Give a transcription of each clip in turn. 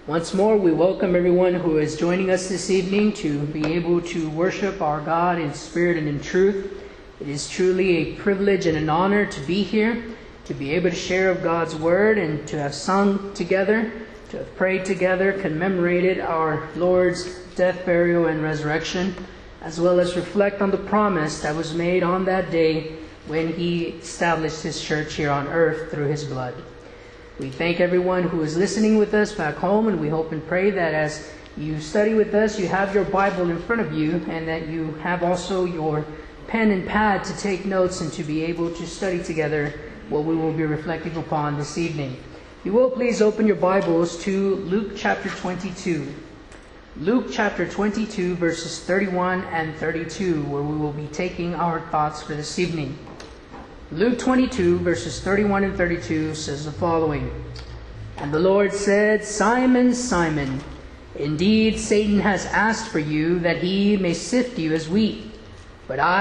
Once more, we welcome everyone who is joining us this evening to be able to worship our God in spirit and in truth. It is truly a privilege and an honor to be here, to be able to share of God's Word and to have sung together, to have prayed together, commemorated our Lord's death, burial, and resurrection, as well as reflect on the promise that was made on that day when He established His church here on earth through His blood. We thank everyone who is listening with us back home, and we hope and pray that as you study with us, you have your Bible in front of you, and that you have also your pen and pad to take notes and to be able to study together what we will be reflecting upon this evening. If you will, please open your Bibles to Luke chapter 22. Luke chapter 22, verses 31 and 32, where we will be taking our thoughts for this evening. Luke 22, verses 31 and 32 says the following. And the Lord said, Simon, Simon, indeed Satan has asked for you that he may sift you as wheat. But I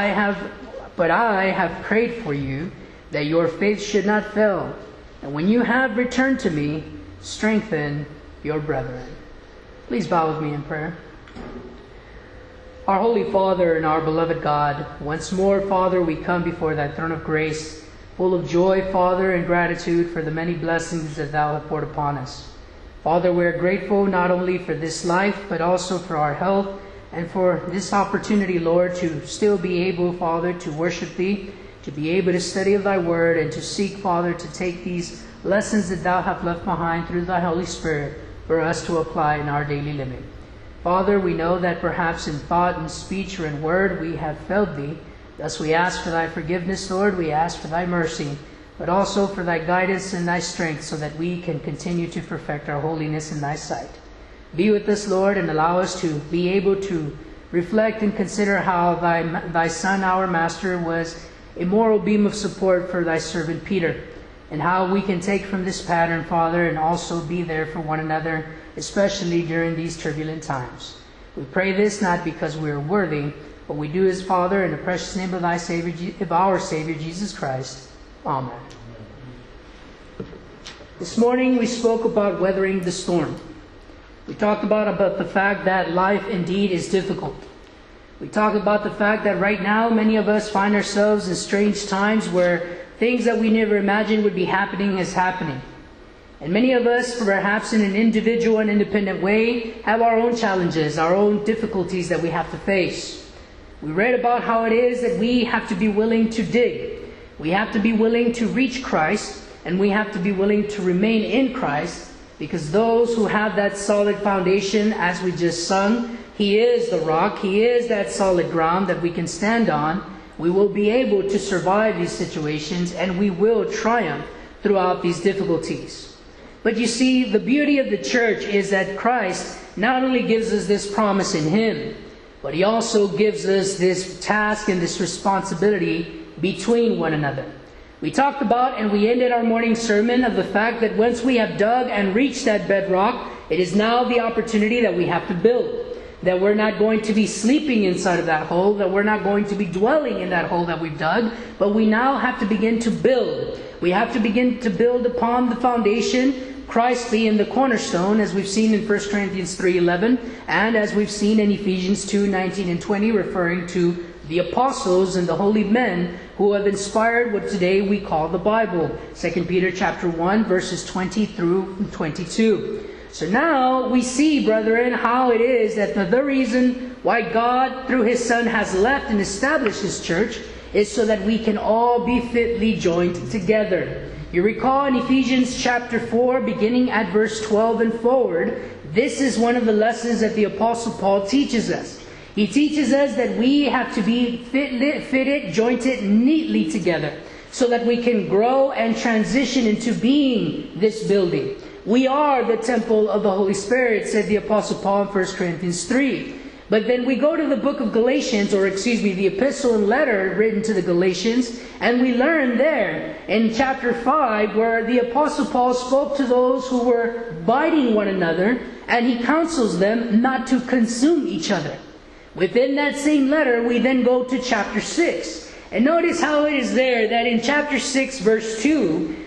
have prayed for you that your faith should not fail. And when you have returned to me, strengthen your brethren. Please bow with me in prayer. Our Holy Father and our beloved God, once more, Father, we come before Thy throne of grace, full of joy, Father, and gratitude for the many blessings that Thou hast poured upon us. Father, we are grateful not only for this life, but also for our health, and for this opportunity, Lord, to still be able, Father, to worship Thee, to be able to study of Thy Word, and to seek, Father, to take these lessons that Thou hast left behind through Thy Holy Spirit for us to apply in our daily living. Father, we know that perhaps in thought and speech or in word we have failed Thee. Thus we ask for Thy forgiveness, Lord. We ask for Thy mercy, but also for Thy guidance and Thy strength so that we can continue to perfect our holiness in Thy sight. Be with us, Lord, and allow us to be able to reflect and consider how Thy Son, our Master, was a moral beam of support for Thy servant Peter, and how we can take from this pattern, Father, and also be there for one another, especially during these turbulent times. We pray this not because we are worthy, but we do as Father in the precious name of our Savior Jesus Christ. Amen. This morning we spoke about weathering the storm. We talked about the fact that life indeed is difficult. We talked about the fact that right now many of us find ourselves in strange times where things that we never imagined would be happening is happening. And many of us, perhaps in an individual and independent way, have our own challenges, our own difficulties that we have to face. We read about how it is that we have to be willing to dig. We have to be willing to reach Christ, and we have to be willing to remain in Christ, because those who have that solid foundation, as we just sung, He is the rock, He is that solid ground that we can stand on. We will be able to survive these situations, and we will triumph throughout these difficulties. But you see, the beauty of the church is that Christ not only gives us this promise in Him, but He also gives us this task and this responsibility between one another. We talked about, and we ended our morning sermon, of the fact that once we have dug and reached that bedrock, it is now the opportunity that we have to build. That we're not going to be sleeping inside of that hole, that we're not going to be dwelling in that hole that we've dug, but we now have to begin to build. We have to begin to build upon the foundation, Christ being the cornerstone, as we've seen in 1 Corinthians 3:11, and as we've seen in Ephesians 2:19 and 20, referring to the apostles and the holy men who have inspired what today we call the Bible. 2 Peter chapter 1, verses 20 through 22. So now we see, brethren, how it is that the reason why God, through His Son, has left and established His church is so that we can all be fitly joined together. You recall in Ephesians chapter 4, beginning at verse 12 and forward, this is one of the lessons that the Apostle Paul teaches us. He teaches us that we have to be fitted, jointed neatly together so that we can grow and transition into being this building. We are the temple of the Holy Spirit, said the Apostle Paul in 1 Corinthians 3. But then we go to the book of Galatians, the epistle and letter written to the Galatians, and we learn there in chapter 5 where the Apostle Paul spoke to those who were biting one another, and he counsels them not to consume each other. Within that same letter, we then go to chapter 6. And notice how it is there that in chapter 6, verse 2,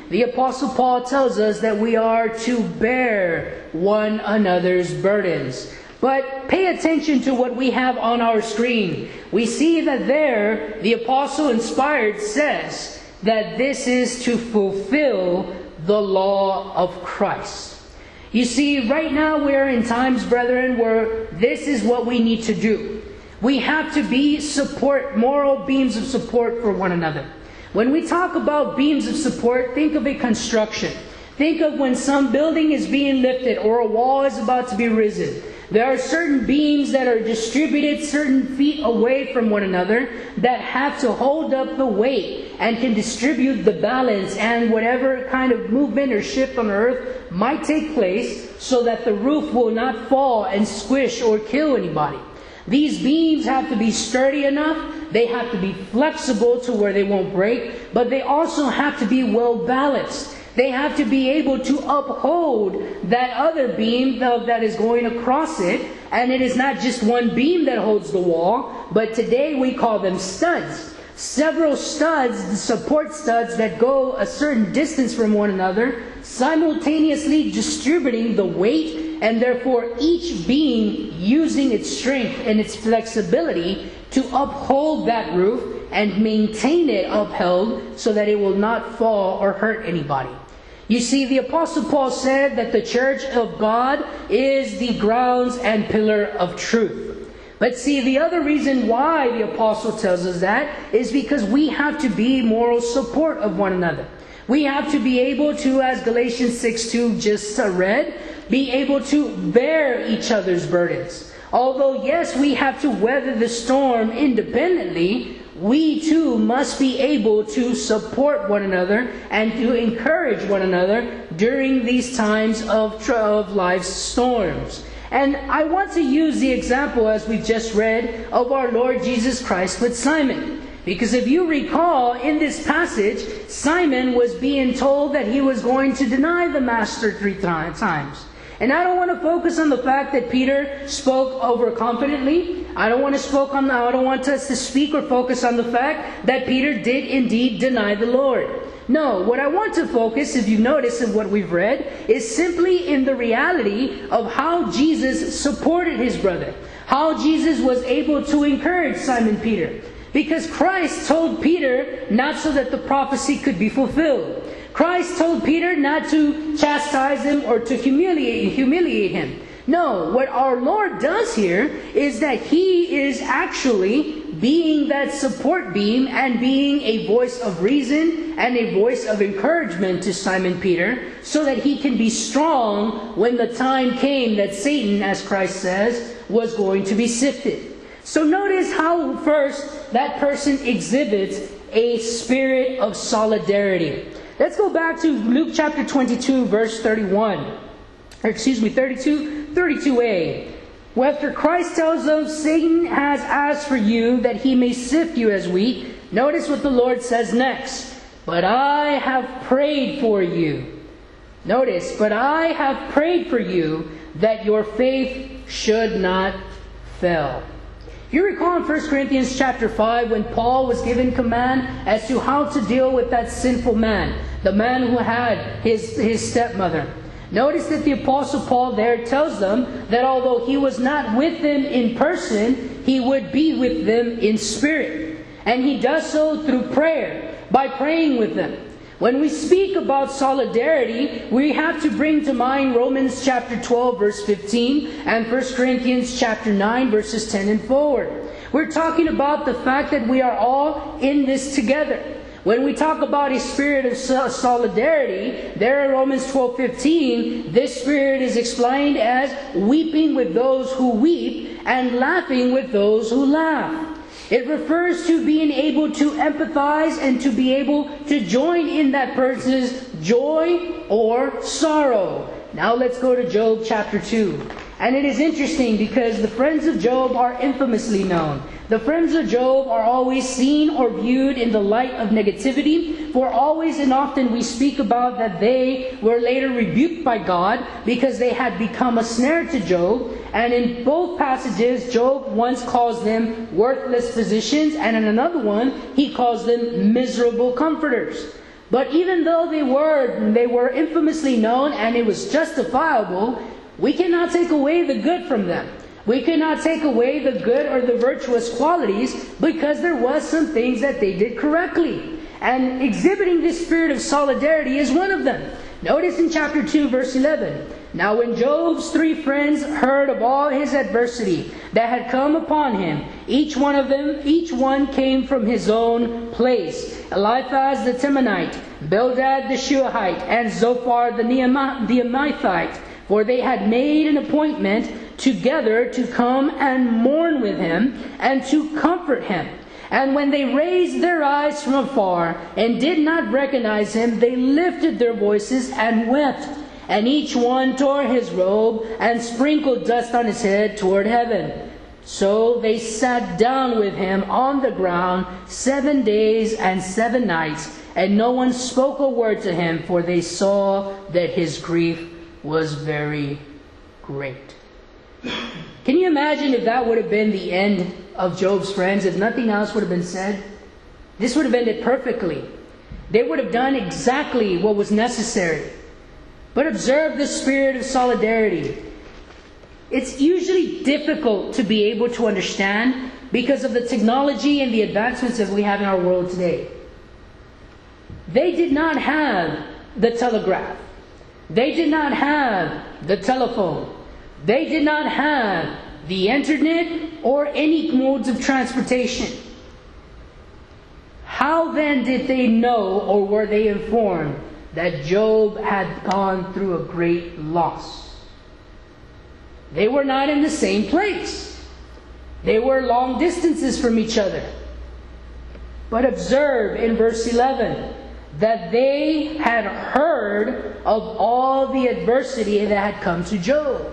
the Apostle Paul tells us that we are to bear one another's burdens. But pay attention to what we have on our screen. We see that there, the Apostle inspired says that this is to fulfill the law of Christ. You see, right now we're in times, brethren, where this is what we need to do. We have to be moral beams of support for one another. When we talk about beams of support, think of a construction. Think of when some building is being lifted or a wall is about to be risen. There are certain beams that are distributed certain feet away from one another that have to hold up the weight and can distribute the balance and whatever kind of movement or shift on earth might take place so that the roof will not fall and squish or kill anybody. These beams have to be sturdy enough, they have to be flexible to where they won't break, but they also have to be well balanced. They have to be able to uphold that other beam that is going across it. And it is not just one beam that holds the wall, but today we call them studs. Several studs, the support studs that go a certain distance from one another, simultaneously distributing the weight, and therefore each beam using its strength and its flexibility to uphold that roof and maintain it upheld so that it will not fall or hurt anybody. You see, the Apostle Paul said that the church of God is the grounds and pillar of truth. But see, the other reason why the Apostle tells us that is because we have to be moral support of one another. We have to be able to, as Galatians 6:2 just read, be able to bear each other's burdens. Although, yes, we have to weather the storm independently, we too must be able to support one another and to encourage one another during these times of life's storms. And I want to use the example, as we just read, of our Lord Jesus Christ with Simon. Because if you recall, in this passage, Simon was being told that he was going to deny the Master 3 times. And I don't want to focus on the fact that Peter spoke overconfidently. I don't want us to speak or focus on the fact that Peter did indeed deny the Lord. No, what I want to focus, if you notice in what we've read, is simply in the reality of how Jesus supported his brother. How Jesus was able to encourage Simon Peter. Because Christ told Peter not so that the prophecy could be fulfilled. Christ told Peter not to chastise him or to humiliate him. No, what our Lord does here is that He is actually being that support beam and being a voice of reason and a voice of encouragement to Simon Peter so that he can be strong when the time came that Satan, as Christ says, was going to be sifted. So notice how first that person exhibits a spirit of solidarity. Let's go back to Luke chapter 22, verse 32a. After Christ tells them, Satan has asked for you that he may sift you as wheat. Notice what the Lord says next. But I have prayed for you. Notice, but I have prayed for you that your faith should not fail. You recall in 1 Corinthians chapter 5 when Paul was given command as to how to deal with that sinful man, the man who had his stepmother. Notice that the Apostle Paul there tells them that although he was not with them in person, he would be with them in spirit. And he does so through prayer, by praying with them. When we speak about solidarity, we have to bring to mind Romans chapter 12, verse 15, and 1 Corinthians chapter 9, verses 10 and forward. We're talking about the fact that we are all in this together. When we talk about a spirit of solidarity, there in Romans 12:15, this spirit is explained as weeping with those who weep and laughing with those who laugh. It refers to being able to empathize and to be able to join in that person's joy or sorrow. Now let's go to Job chapter 2. And it is interesting because the friends of Job are infamously known. The friends of Job are always seen or viewed in the light of negativity, for always and often we speak about that they were later rebuked by God because they had become a snare to Job. And in both passages, Job once calls them worthless physicians, and in another one, he calls them miserable comforters. But even though they were infamously known and it was justifiable, we cannot take away the good from them. We cannot take away the good or the virtuous qualities, because there was some things that they did correctly. And exhibiting this spirit of solidarity is one of them. Notice in chapter 2, verse 11. Now when Job's 3 friends heard of all his adversity that had come upon him, each one came from his own place. Eliphaz the Temanite, Bildad the Shuahite, and Zophar the Naamathite, for they had made an appointment together to come and mourn with him and to comfort him. And when they raised their eyes from afar and did not recognize him, they lifted their voices and wept. And each one tore his robe and sprinkled dust on his head toward heaven. So they sat down with him on the ground 7 days and 7 nights, and no one spoke a word to him, for they saw that his grief was very great. Can you imagine if that would have been the end of Job's friends, if nothing else would have been said? This would have ended perfectly. They would have done exactly what was necessary. But observe the spirit of solidarity. It's usually difficult to be able to understand because of the technology and the advancements that we have in our world today. They did not have the telegraph. They did not have the telephone. They did not have the internet or any modes of transportation. How then did they know, or were they informed, that Job had gone through a great loss? They were not in the same place. They were long distances from each other. But observe in verse 11 that they had heard of all the adversity that had come to Job.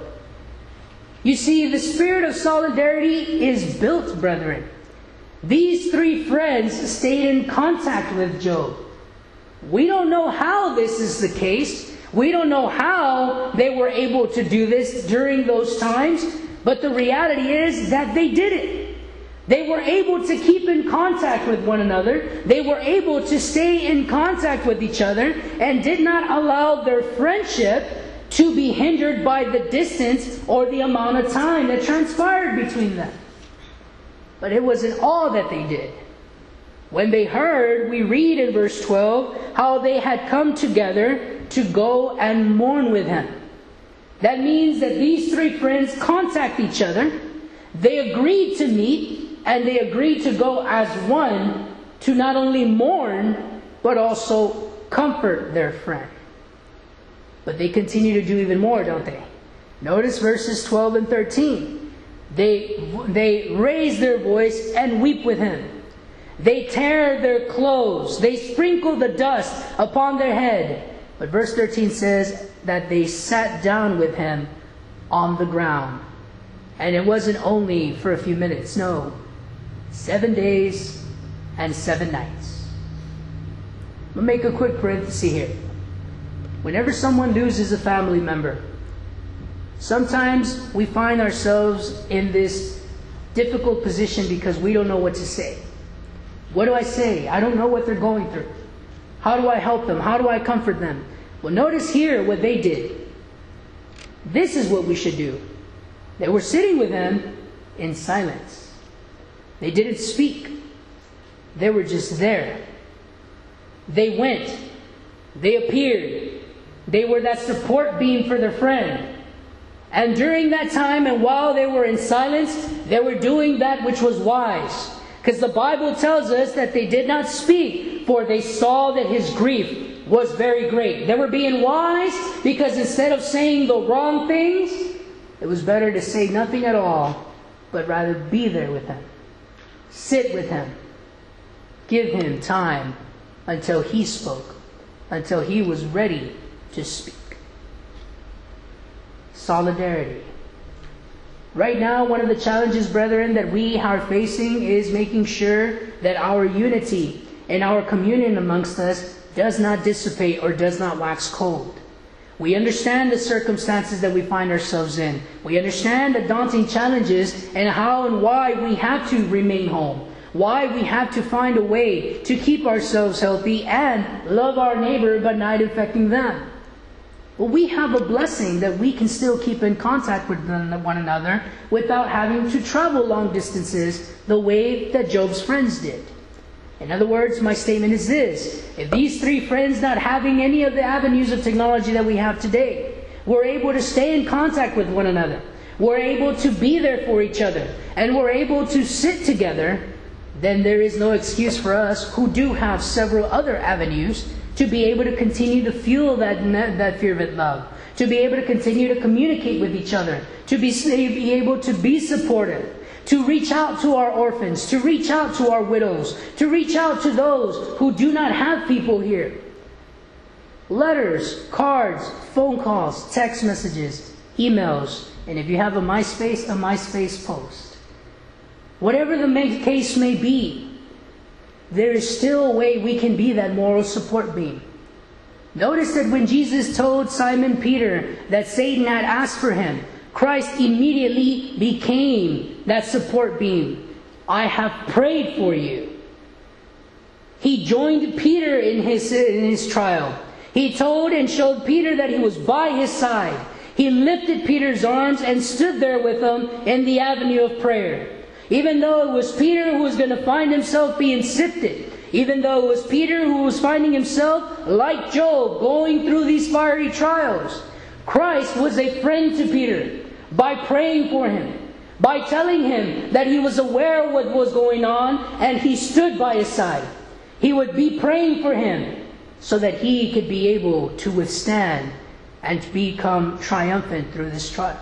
You see, the spirit of solidarity is built, brethren. These 3 friends stayed in contact with Job. We don't know how this is the case. We don't know how they were able to do this during those times. But the reality is that they did it. They were able to keep in contact with one another. They were able to stay in contact with each other and did not allow their friendship to be hindered by the distance or the amount of time that transpired between them. But it wasn't all that they did. When they heard, we read in verse 12, how they had come together to go and mourn with him. That means that these 3 friends contact each other. They agreed to meet, and they agreed to go as one to not only mourn, but also comfort their friend. But they continue to do even more, don't they? Notice verses 12 and 13. They raise their voice and weep with him. They tear their clothes. They sprinkle the dust upon their head. But verse 13 says that they sat down with him on the ground. And it wasn't only for a few minutes. No. 7 days and 7 nights. We'll make a quick parenthesis here. Whenever someone loses a family member, sometimes we find ourselves in this difficult position because we don't know what to say. What do I say? I don't know what they're going through. How do I help them? How do I comfort them? Well, notice here what they did. This is what we should do. They were sitting with him in silence. They didn't speak. They were just there. They went. They appeared. They were that support beam for their friend. And during that time, and while they were in silence, they were doing that which was wise. Because the Bible tells us that they did not speak, for they saw that his grief was very great. They were being wise because instead of saying the wrong things, it was better to say nothing at all, but rather be there with him. Sit with him. Give him time until he spoke, until he was ready to speak. Solidarity. Right now, one of the challenges, brethren, that we are facing is making sure that our unity and our communion amongst us does not dissipate or does not wax cold. We understand the circumstances that we find ourselves in. We understand the daunting challenges and how and why we have to remain home. why we have to find a way to keep ourselves healthy and love our neighbor but not infecting them. Well, we have a blessing that we can still keep in contact with one another without having to travel long distances the way that Job's friends did. In other words, my statement is this: if these three friends, not having any of the avenues of technology that we have today, were able to stay in contact with one another, were able to be there for each other, and were able to sit together, then there is no excuse for us who do have several other avenues to be able to continue to fuel that fervent love, to be able to continue to communicate with each other, to be able to be supportive, to reach out to our orphans, to reach out to our widows, to reach out to those who do not have people here. Letters, cards, phone calls, text messages, emails, and if you have a MySpace post. Whatever the case may be, there is still a way we can be that moral support beam. Notice that when Jesus told Simon Peter that Satan had asked for him, Christ immediately became that support beam. I have prayed for you. He joined Peter in his trial. He told and showed Peter that he was by his side. He lifted Peter's arms and stood there with him in the avenue of prayer. Even though it was Peter who was going to find himself being sifted, even though it was Peter who was finding himself, like Job, going through these fiery trials, Christ was a friend to Peter by praying for him, by telling him that he was aware of what was going on and he stood by his side. He would be praying for him so that he could be able to withstand and to become triumphant through this trial.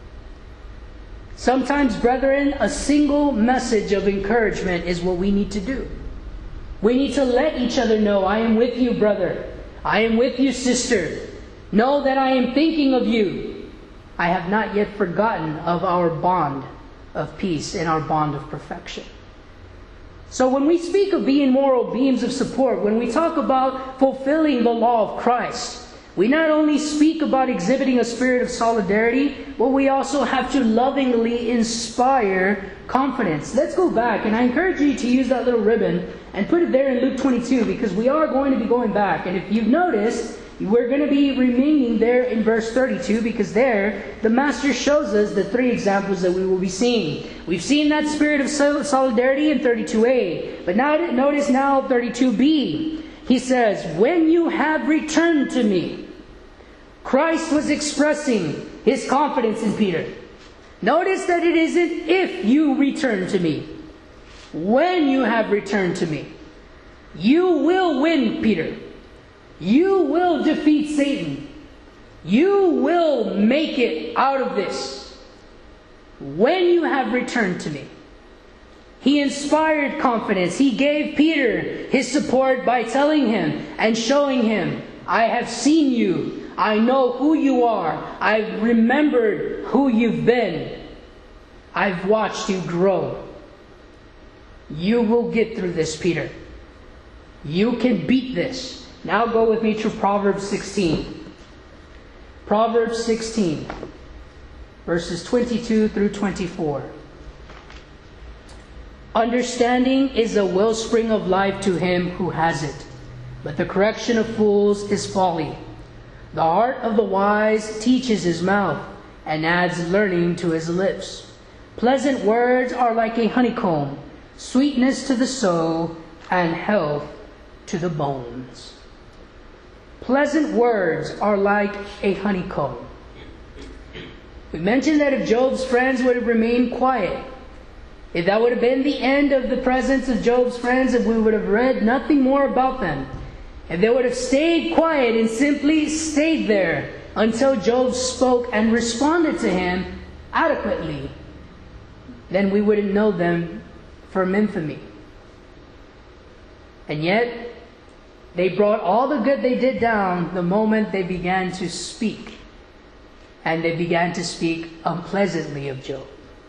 Sometimes, brethren, a single message of encouragement is what we need to do. We need to let each other know, I am with you, brother. I am with you, sister. Know that I am thinking of you. I have not yet forgotten of our bond of peace and our bond of perfection. So when we speak of being moral beams of support, when we talk about fulfilling the law of Christ, we not only speak about exhibiting a spirit of solidarity, but we also have to lovingly inspire confidence. Let's go back, and I encourage you to use that little ribbon and put it there in Luke 22, because we are going to be going back. And if you've noticed, we're going to be remaining there in verse 32, because there the Master shows us the three examples that we will be seeing. We've seen that spirit of solidarity in 32a, but now notice now 32b. He says, when you have returned to me. Christ was expressing his confidence in Peter. Notice that it isn't if you return to me. When you have returned to me. You will win, Peter. You will defeat Satan. You will make it out of this. When you have returned to me. He inspired confidence. He gave Peter his support by telling him and showing him, I have seen you. I know who you are. I've remembered who you've been. I've watched you grow. You will get through this, Peter. You can beat this. Now go with me to Proverbs 16. Proverbs 16, verses 22 through 24. Understanding is a wellspring of life to him who has it, but the correction of fools is folly. The heart of the wise teaches his mouth, and adds learning to his lips. Pleasant words are like a honeycomb, sweetness to the soul, and health to the bones. Pleasant words are like a honeycomb. We mentioned that if Job's friends would have remained quiet, if that would have been the end of the presence of Job's friends, if we would have read nothing more about them, if they would have stayed quiet and simply stayed there until Job spoke and responded to him adequately, then we wouldn't know them from infamy. And yet, they brought all the good they did down the moment they began to speak. And they began to speak unpleasantly of Job.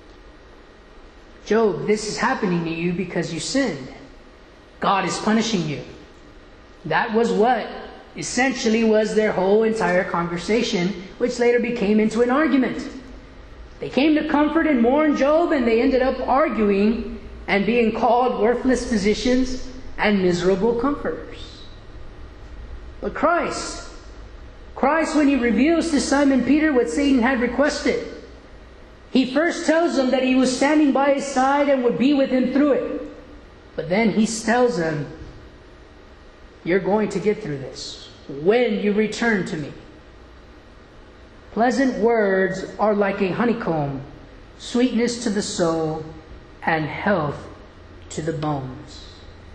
Job, this is happening to you because you sinned. God is punishing you. That was what essentially was their whole entire conversation, which later became into an argument. They came to comfort and mourn Job, and they ended up arguing and being called worthless physicians and miserable comforters. But Christ, when he reveals to Simon Peter what Satan had requested, he first tells him that he was standing by his side and would be with him through it. But then he tells him, you're going to get through this when you return to me. Pleasant words are like a honeycomb, sweetness to the soul and health to the bones.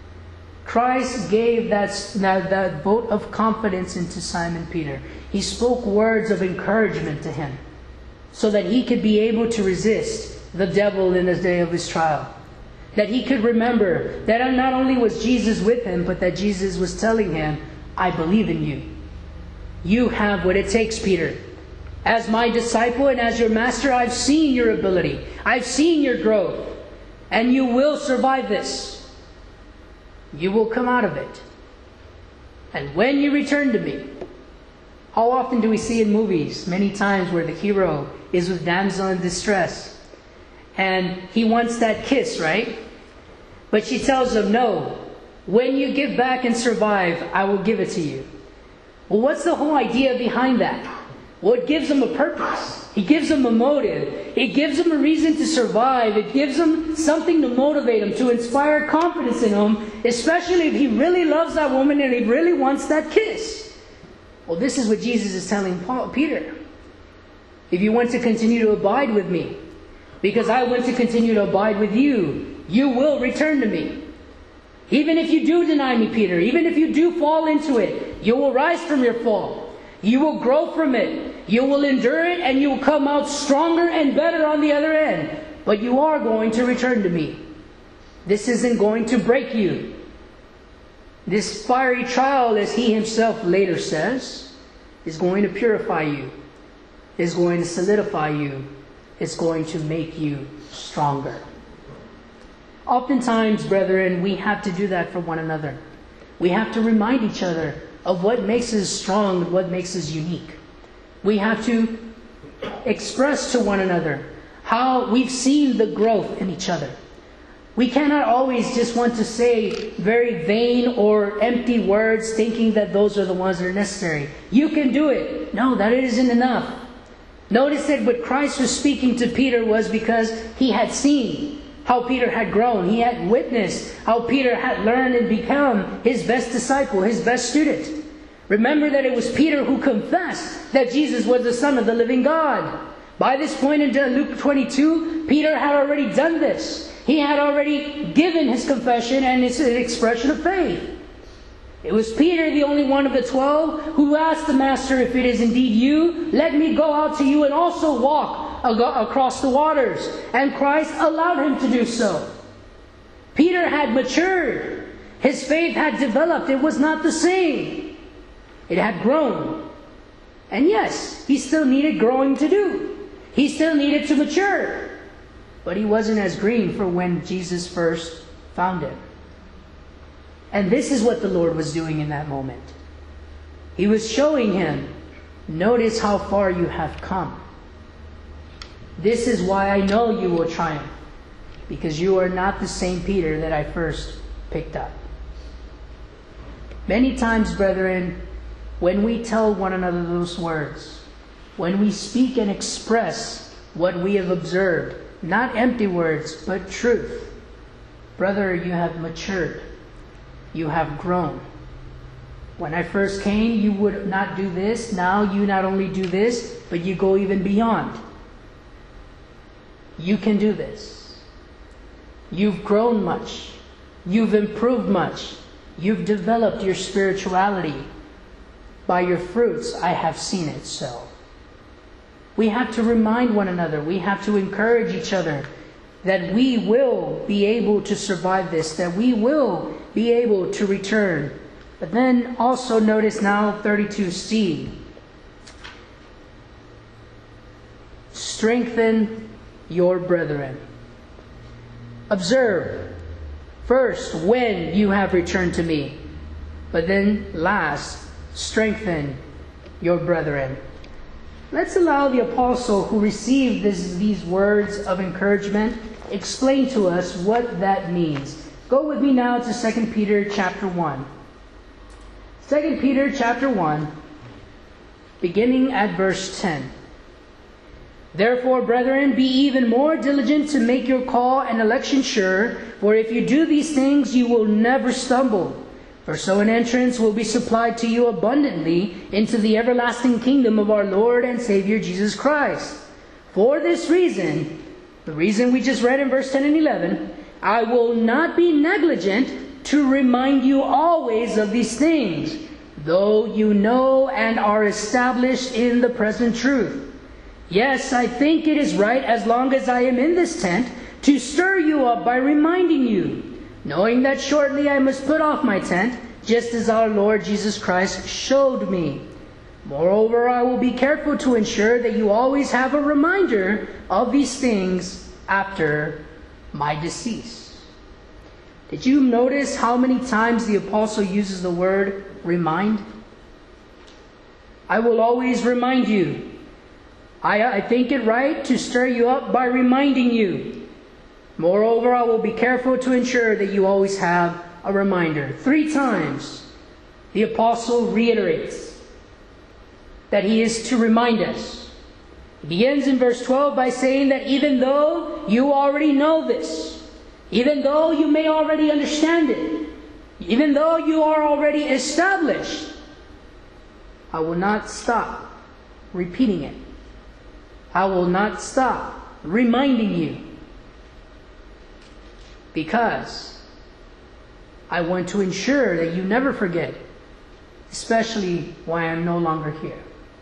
Christ gave that vote of confidence into Simon Peter. He spoke words of encouragement to him so that he could be able to resist the devil in the day of his trial. That he could remember that not only was Jesus with him, but that Jesus was telling him, I believe in you. You have what it takes, Peter. As my disciple and as your master, I've seen your ability. I've seen your growth. And you will survive this. You will come out of it. And when you return to me, how often do we see in movies, many times where the hero is with damsel in distress, and he wants that kiss, right? But she tells him, no, when you give back and survive, I will give it to you. Well, what's the whole idea behind that? Well, it gives him a purpose. It gives him a motive. It gives him a reason to survive. It gives him something to motivate him, to inspire confidence in him, especially if he really loves that woman and he really wants that kiss. Well, this is what Jesus is telling Peter. If you want to continue to abide with me, because I want to continue to abide with you, you will return to me. Even if you do deny me, Peter, even if you do fall into it, you will rise from your fall. You will grow from it. You will endure it, and you will come out stronger and better on the other end. But you are going to return to me. This isn't going to break you. This fiery trial, as he himself later says, is going to purify you, is going to solidify you, is going to make you stronger. Oftentimes, brethren, we have to do that for one another. We have to remind each other of what makes us strong and what makes us unique. We have to express to one another how we've seen the growth in each other. We cannot always just want to say very vain or empty words thinking that those are the ones that are necessary. You can do it. No, that isn't enough. Notice that what Christ was speaking to Peter was because he had seen how Peter had grown. He had witnessed how Peter had learned and become his best disciple, his best student. Remember that it was Peter who confessed that Jesus was the Son of the living God. By this point in Luke 22, Peter had already done this. He had already given his confession and his expression of faith. It was Peter, the only one of the 12, who asked the Master, if it is indeed you, let me go out to you and also walk across the waters. And Christ allowed him to do so. Peter had matured. His faith had developed. It was not the same. It had grown. And yes, he still needed growing to do. He still needed to mature. But he wasn't as green for when Jesus first found him. And this is what the Lord was doing in that moment. He was showing him, notice how far you have come. This is why I know you will triumph. Because you are not the same Peter that I first picked up. Many times, brethren, when we tell one another those words, when we speak and express what we have observed, not empty words, but truth, brother, you have matured. You have grown. When I first came, you would not do this. Now you not only do this, but you go even beyond. You can do this. You've grown much. You've improved much. You've developed your spirituality. By your fruits, I have seen it so. We have to remind one another. We have to encourage each other that we will be able to survive this, that we will be able to return. But then also notice now 32c. Strengthen your brethren. Observe, first, when you have returned to me. But then last, strengthen your brethren. Let's allow the apostle who received these words of encouragement explain to us what that means. Go with me now to 2 Peter chapter 1. 2 Peter chapter 1, beginning at verse 10. Therefore, brethren, be even more diligent to make your call and election sure, for if you do these things, you will never stumble. For so an entrance will be supplied to you abundantly into the everlasting kingdom of our Lord and Savior Jesus Christ. For this reason, the reason we just read in verse 10 and 11, I will not be negligent to remind you always of these things, though you know and are established in the present truth. Yes, I think it is right, as long as I am in this tent, to stir you up by reminding you, knowing that shortly I must put off my tent, just as our Lord Jesus Christ showed me. Moreover, I will be careful to ensure that you always have a reminder of these things after my decease. Did you notice how many times the apostle uses the word remind? I will always remind you. I think it right to stir you up by reminding you. Moreover, I will be careful to ensure that you always have a reminder. 3 times the apostle reiterates that he is to remind us. He begins in verse 12 by saying that even though you already know this, even though you may already understand it, even though you are already established, I will not stop repeating it. I will not stop reminding you, because I want to ensure that you never forget, especially when I am no longer here.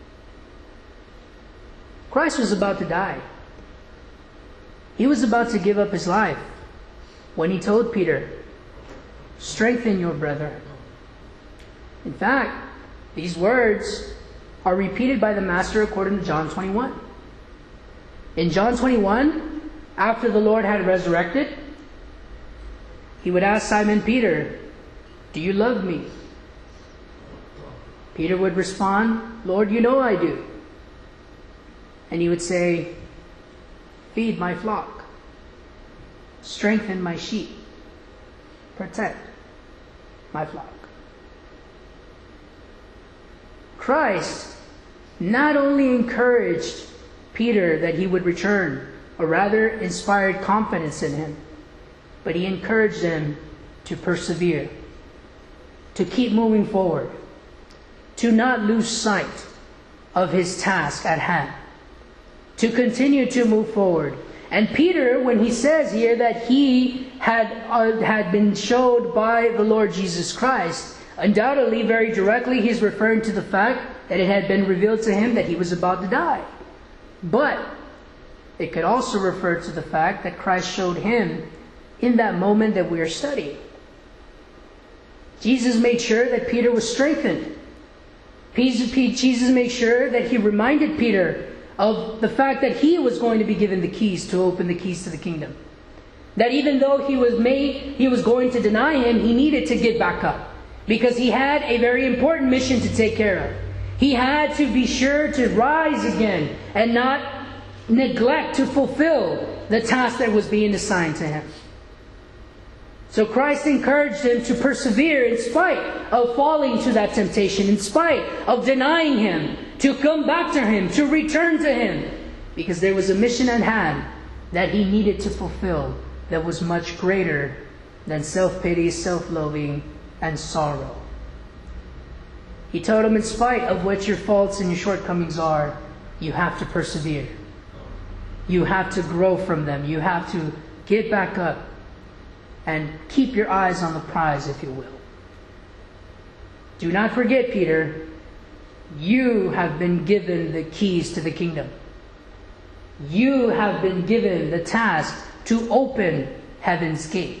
Christ was about to die. He was about to give up his life when he told Peter, strengthen your brethren. In fact, these words are repeated by the Master according to John 21. In John 21, after the Lord had resurrected, he would ask Simon Peter, do you love me? Peter would respond, Lord, you know I do. And he would say, feed my flock, strengthen my sheep, protect my flock. Christ not only encouraged Peter that he would return, or rather inspired confidence in him, but he encouraged him to persevere, to keep moving forward, to not lose sight of his task at hand, to continue to move forward. And Peter, when he says here that he had been showed by the Lord Jesus Christ, undoubtedly, very directly, he's referring to the fact that it had been revealed to him that he was about to die. But it could also refer to the fact that Christ showed him in that moment that we are studying. Jesus made sure that Peter was strengthened. Jesus made sure that he reminded Peter of the fact that he was going to be given the keys to open the keys to the kingdom. That even though he was going to deny him, he needed to get back up, because he had a very important mission to take care of. He had to be sure to rise again and not neglect to fulfill the task that was being assigned to him. So Christ encouraged him to persevere in spite of falling to that temptation, in spite of denying him, to come back to him, to return to him, because there was a mission at hand that he needed to fulfill that was much greater than self-pity, self-loathing, and sorrow. He told him, in spite of what your faults and your shortcomings are, you have to persevere. You have to grow from them. You have to get back up and keep your eyes on the prize, if you will. Do not forget, Peter, you have been given the keys to the kingdom. You have been given the task to open heaven's gate.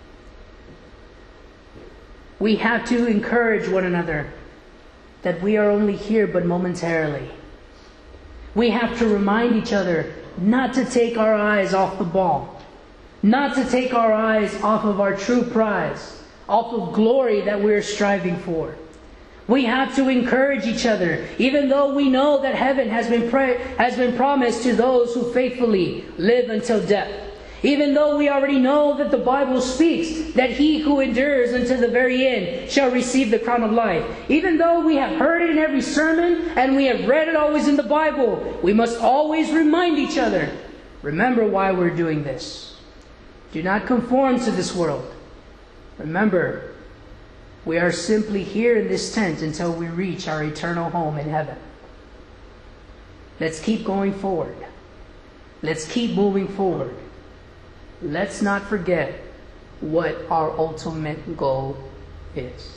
We have to encourage one another that we are only here but momentarily. We have to remind each other not to take our eyes off the ball, not to take our eyes off of our true prize, off of glory that we're striving for. We have to encourage each other, even though we know that heaven has been promised to those who faithfully live until death. Even though we already know that the Bible speaks that he who endures until the very end shall receive the crown of life. Even though we have heard it in every sermon and we have read it always in the Bible, we must always remind each other, remember why we're doing this. Do not conform to this world. Remember, we are simply here in this tent until we reach our eternal home in heaven. Let's keep going forward. Let's keep moving forward. Let's not forget what our ultimate goal is.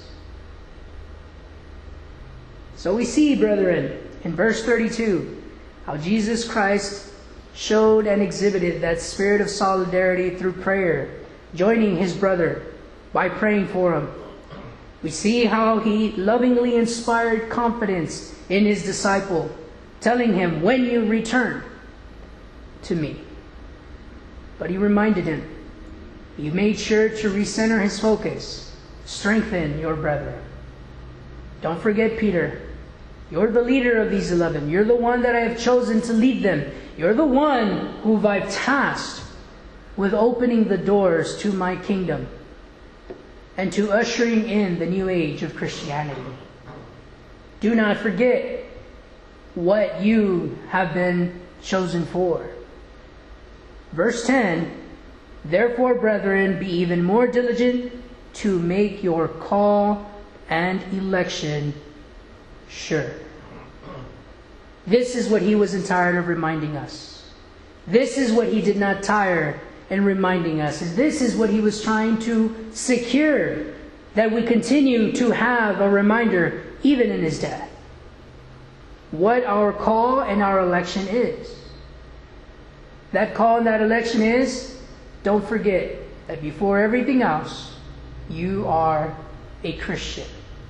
So we see, brethren, in verse 32, how Jesus Christ showed and exhibited that spirit of solidarity through prayer, joining his brother by praying for him. We see how he lovingly inspired confidence in his disciple, telling him, when you return to me. But he reminded him, he made sure to recenter his focus. Strengthen your brethren. Don't forget Peter. You're the leader of these 11. You're the one that I have chosen to lead them. You're the one who I've tasked with opening the doors to my kingdom and to ushering in the new age of Christianity. Do not forget what you have been chosen for. Verse 10, therefore, brethren, be even more diligent to make your call and election sure. This is what he wasn't tired of reminding us. This is what he did not tire in reminding us. And this is what he was trying to secure, that we continue to have a reminder even in his death. What our call and our election is. That call and that election is, don't forget that before everything else, you are a Christian.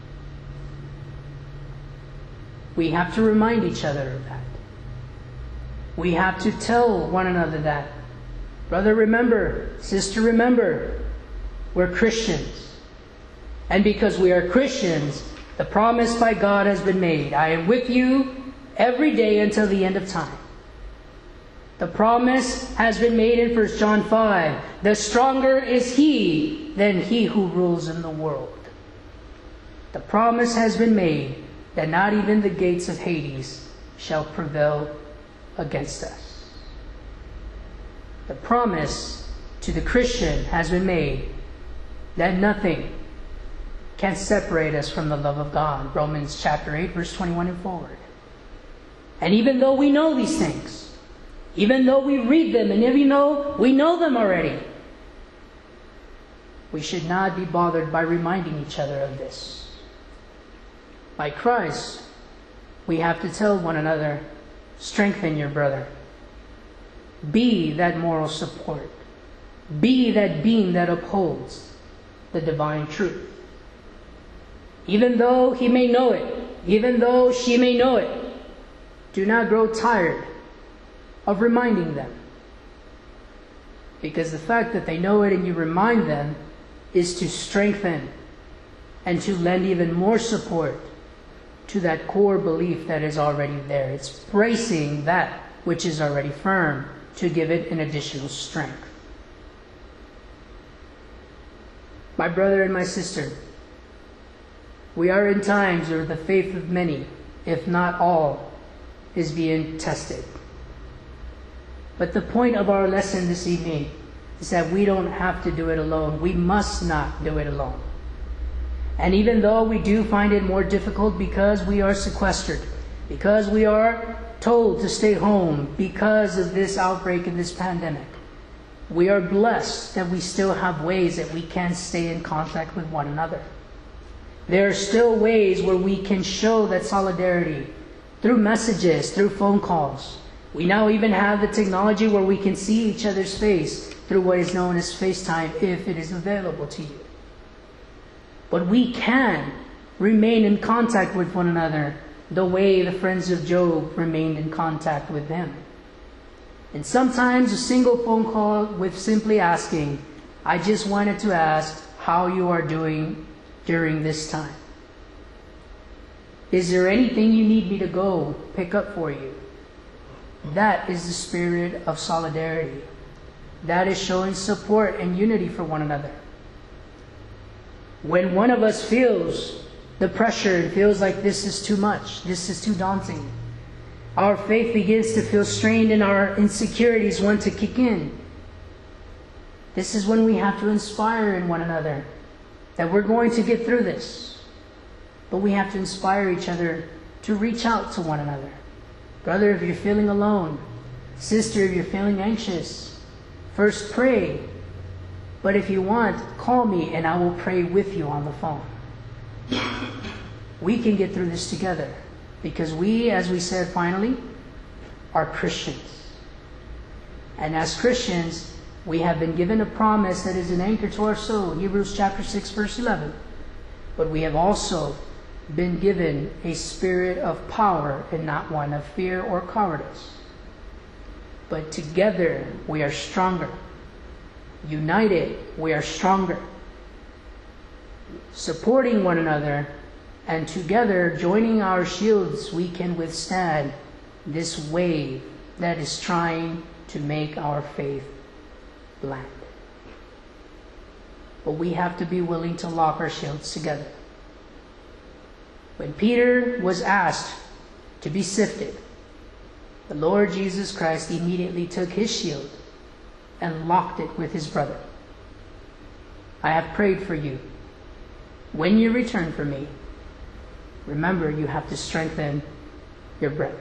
We have to remind each other of that. We have to tell one another that. Brother, remember. Sister, remember. We're Christians. And because we are Christians, the promise by God has been made. I am with you every day until the end of time. The promise has been made in 1 John 5. The stronger is he than he who rules in the world. The promise has been made that not even the gates of Hades shall prevail against us. The promise to the Christian has been made that nothing can separate us from the love of God. Romans chapter 8, verse 21 and forward. And even though we know these things, even though we read them and even though we know them already, we should not be bothered by reminding each other of this. Like Christ, we have to tell one another, strengthen your brother. Be that moral support. Be that beam that upholds the divine truth. Even though he may know it, even though she may know it, do not grow tired of reminding them. Because the fact that they know it and you remind them is to strengthen and to lend even more support to that core belief that is already there. It's bracing that which is already firm to give it an additional strength. My brother and my sister, we are in times where the faith of many, if not all, is being tested. But the point of our lesson this evening is that we don't have to do it alone. We must not do it alone. And even though we do find it more difficult because we are sequestered, because we are told to stay home because of this outbreak and this pandemic, we are blessed that we still have ways that we can stay in contact with one another. There are still ways where we can show that solidarity through messages, through phone calls. We now even have the technology where we can see each other's face through what is known as FaceTime if it is available to you. But we can remain in contact with one another the way the friends of Job remained in contact with him. And sometimes a single phone call with simply asking, I just wanted to ask how you are doing during this time. Is there anything you need me to go pick up for you? That is the spirit of solidarity. that is showing support and unity for one another. When one of us feels the pressure and feels like this is too much, this is too daunting, our faith begins to feel strained and our insecurities want to kick in. This is when we have to inspire in one another that we're going to get through this. But we have to inspire each other to reach out to one another. Brother, if you're feeling alone, sister, if you're feeling anxious, first pray. But if you want, call me and I will pray with you on the phone. We can get through this together because we, as we said finally, are Christians. And as Christians, we have been given a promise that is an anchor to our soul, Hebrews chapter 6, verse 11. But we have also been given a spirit of power and not one of fear or cowardice. But together we are stronger. United, we are stronger. Supporting one another and together joining our shields, we can withstand this wave that is trying to make our faith bland. But we have to be willing to lock our shields together. When Peter was asked to be sifted, the Lord Jesus Christ immediately took his shield and locked it with his brother. I have prayed for you. When you return for me, remember you have to strengthen your brethren.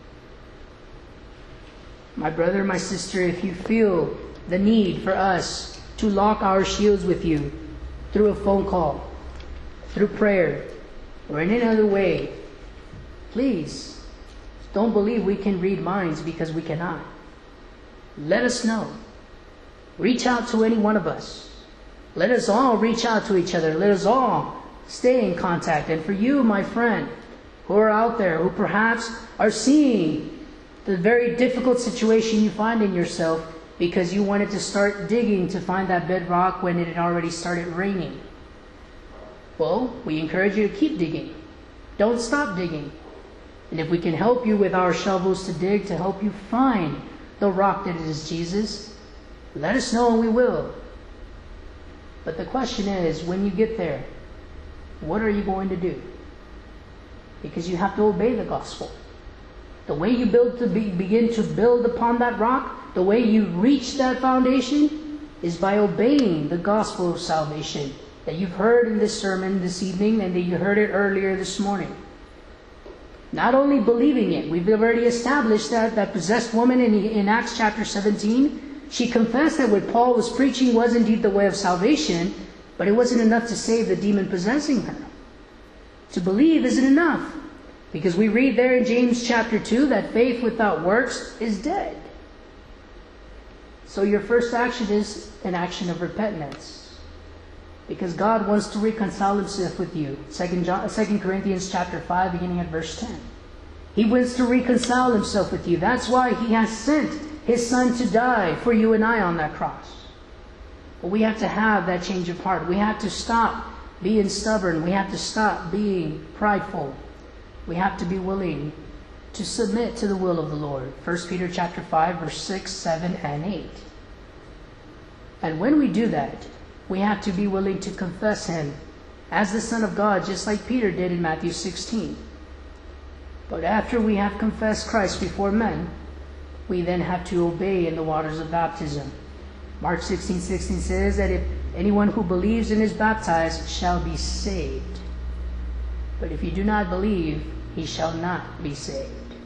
My brother, my sister, if you feel the need for us to lock our shields with you through a phone call, through prayer, or in any other way, please don't believe we can read minds because we cannot. Let us know. Reach out to any one of us. Let us all reach out to each other. Let us all stay in contact. And for you, my friend, who are out there, who perhaps are seeing the very difficult situation you find in yourself because you wanted to start digging to find that bedrock when it had already started raining. Well, we encourage you to keep digging. Don't stop digging. And if we can help you with our shovels to dig, to help you find the rock that is Jesus, let us know and we will. But the question is, when you get there, what are you going to do? Because you have to obey the gospel. The way you begin to build upon that rock, the way you reach that foundation, is by obeying the gospel of salvation that you've heard in this sermon this evening and that you heard it earlier this morning. Not only believing it, we've already established that possessed woman in Acts chapter 17, she confessed that what Paul was preaching was indeed the way of salvation, but it wasn't enough to save the demon possessing her. To believe isn't enough, because we read there in James chapter 2 that faith without works is dead. So your first action is an action of repentance. Because God wants to reconcile himself with you. 2 Corinthians chapter 5, beginning at verse 10. He wants to reconcile himself with you. That's why he has sent his Son to die for you and I on that cross. But we have to have that change of heart. We have to stop being stubborn. We have to stop being prideful. We have to be willing to submit to the will of the Lord. 1 Peter chapter 5, verse 6, 7, and 8. And when we do that, we have to be willing to confess him as the Son of God, just like Peter did in Matthew 16. But after we have confessed Christ before men, we then have to obey in the waters of baptism. Mark 16:16 says that if anyone who believes and is baptized shall be saved. But if you do not believe, he shall not be saved.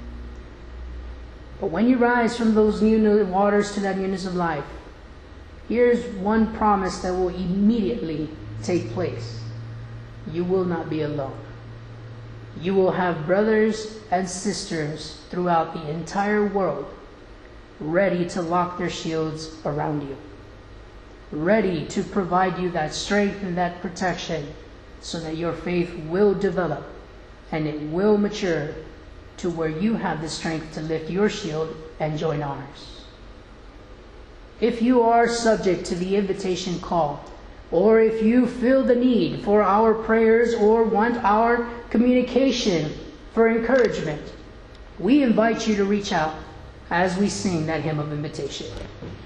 But when you rise from those new waters to that newness of life, here's one promise that will immediately take place. You will not be alone. You will have brothers and sisters throughout the entire world ready to lock their shields around you, ready to provide you that strength and that protection so that your faith will develop and it will mature to where you have the strength to lift your shield and join ours. If you are subject to the invitation call, or if you feel the need for our prayers or want our communication for encouragement, we invite you to reach out as we sing that hymn of invitation.